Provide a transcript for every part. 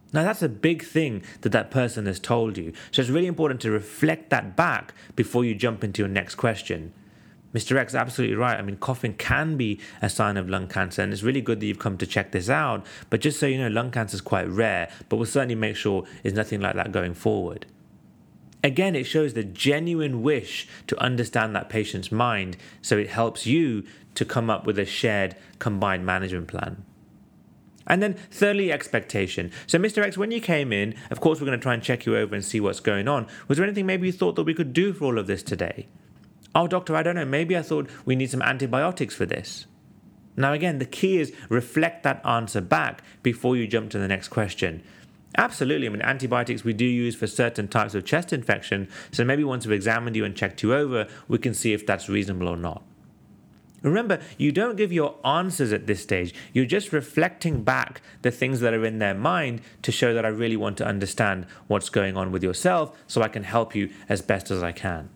Now, that's a big thing that person has told you. So it's really important to reflect that back before you jump into your next question. Mr. X, absolutely right. I mean, coughing can be a sign of lung cancer, and it's really good that you've come to check this out. But just so you know, lung cancer is quite rare, but we'll certainly make sure there's nothing like that going forward. Again, it shows the genuine wish to understand that patient's mind, so it helps you to come up with a shared combined management plan. And then thirdly, expectation. So Mr. X, when you came in, of course, we're going to try and check you over and see what's going on. Was there anything maybe you thought that we could do for all of this today? Oh, doctor, I don't know. Maybe I thought we need some antibiotics for this. Now, again, the key is reflect that answer back before you jump to the next question. Absolutely. I mean, antibiotics we do use for certain types of chest infection. So maybe once we've examined you and checked you over, we can see if that's reasonable or not. Remember, you don't give your answers at this stage. You're just reflecting back the things that are in their mind to show that I really want to understand what's going on with yourself so I can help you as best as I can.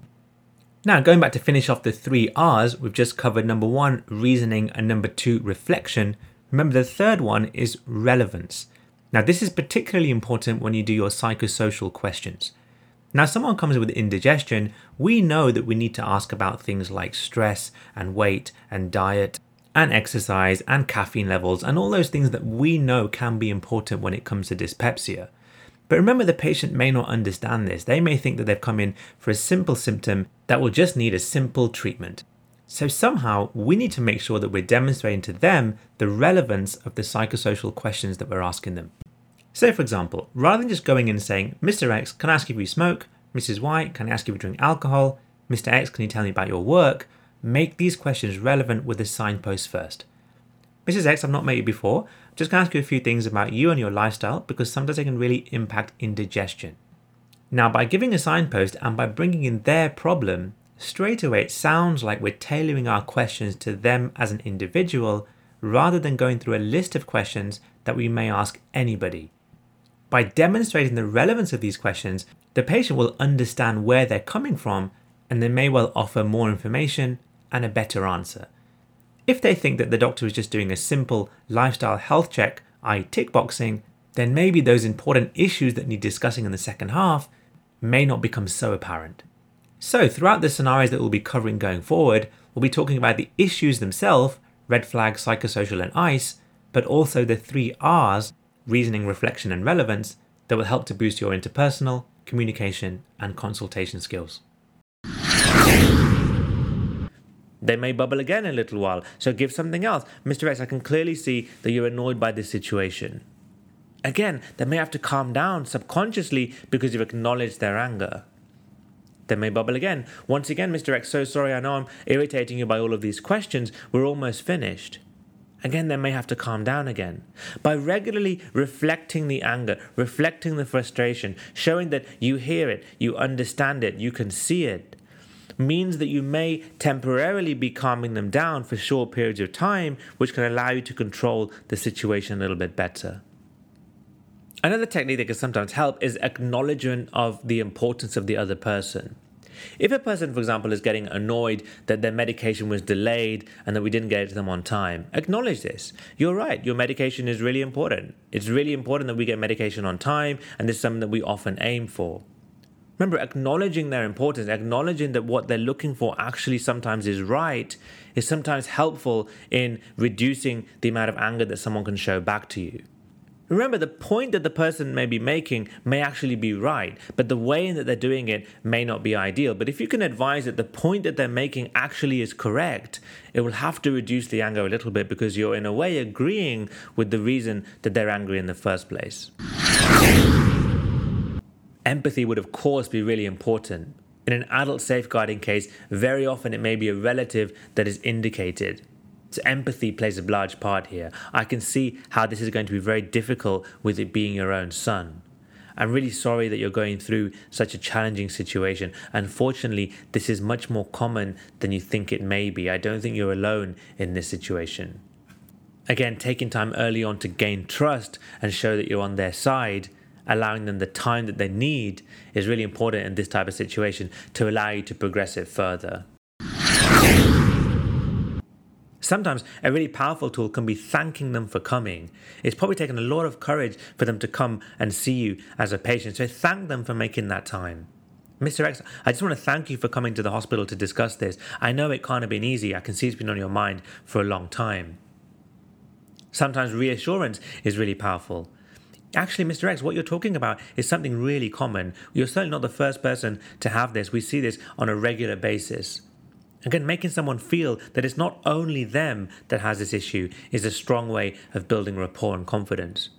Now, going back to finish off the 3 R's, we've just covered number 1, reasoning, and number 2, reflection. Remember, the third one is relevance. Now, this is particularly important when you do your psychosocial questions. Now, if someone comes with indigestion, we know that we need to ask about things like stress and weight and diet and exercise and caffeine levels and all those things that we know can be important when it comes to dyspepsia. But remember, the patient may not understand this. They may think that they've come in for a simple symptom that will just need a simple treatment. So somehow we need to make sure that we're demonstrating to them the relevance of the psychosocial questions that we're asking them. So for example, rather than just going in and saying, Mr. X, can I ask if you smoke? Mrs. Y, can I ask if you drink alcohol? Mr. X, can you tell me about your work? Make these questions relevant with a signpost first. Mrs. X, I've not met you before. I'm just going to ask you a few things about you and your lifestyle because sometimes they can really impact indigestion. Now, by giving a signpost and by bringing in their problem, straight away it sounds like we're tailoring our questions to them as an individual rather than going through a list of questions that we may ask anybody. By demonstrating the relevance of these questions, the patient will understand where they're coming from and they may well offer more information and a better answer. If they think that the doctor is just doing a simple lifestyle health check, i.e. tick boxing, then maybe those important issues that need discussing in the second half may not become so apparent. So throughout the scenarios that we'll be covering going forward, we'll be talking about the issues themselves, red flag, psychosocial and ICE, but also the 3 R's, reasoning, reflection and relevance, that will help to boost your interpersonal, communication and consultation skills. They may bubble again in a little while, so give something else. Mr. X, I can clearly see that you're annoyed by this situation. Again, they may have to calm down subconsciously because you've acknowledged their anger. They may bubble again. Once again, Mr. X, so sorry, I know I'm irritating you by all of these questions. We're almost finished. Again, they may have to calm down again. By regularly reflecting the anger, reflecting the frustration, showing that you hear it, you understand it, you can see it, means that you may temporarily be calming them down for short periods of time, which can allow you to control the situation a little bit better. Another technique that can sometimes help is acknowledgement of the importance of the other person. If a person, for example, is getting annoyed that their medication was delayed and that we didn't get it to them on time, acknowledge this. You're right, your medication is really important. It's really important that we get medication on time, and this is something that we often aim for. Remember, acknowledging their importance, acknowledging that what they're looking for actually sometimes is right, is sometimes helpful in reducing the amount of anger that someone can show back to you. Remember, the point that the person may be making may actually be right, but the way that they're doing it may not be ideal. But if you can advise that the point that they're making actually is correct, it will have to reduce the anger a little bit because you're in a way agreeing with the reason that they're angry in the first place. Empathy would of course be really important. In an adult safeguarding case, very often it may be a relative that is indicated. So empathy plays a large part here. I can see how this is going to be very difficult with it being your own son. I'm really sorry that you're going through such a challenging situation. Unfortunately, this is much more common than you think it may be. I don't think you're alone in this situation. Again, taking time early on to gain trust and show that you're on their side, allowing them the time that they need is really important in this type of situation to allow you to progress it further. Sometimes a really powerful tool can be thanking them for coming. It's probably taken a lot of courage for them to come and see you as a patient. So thank them for making that time. Mr. X, I just want to thank you for coming to the hospital to discuss this. I know it can't have been easy. I can see it's been on your mind for a long time. Sometimes reassurance is really powerful. Actually, Mr. X, what you're talking about is something really common. You're certainly not the first person to have this. We see this on a regular basis. Again, making someone feel that it's not only them that has this issue is a strong way of building rapport and confidence.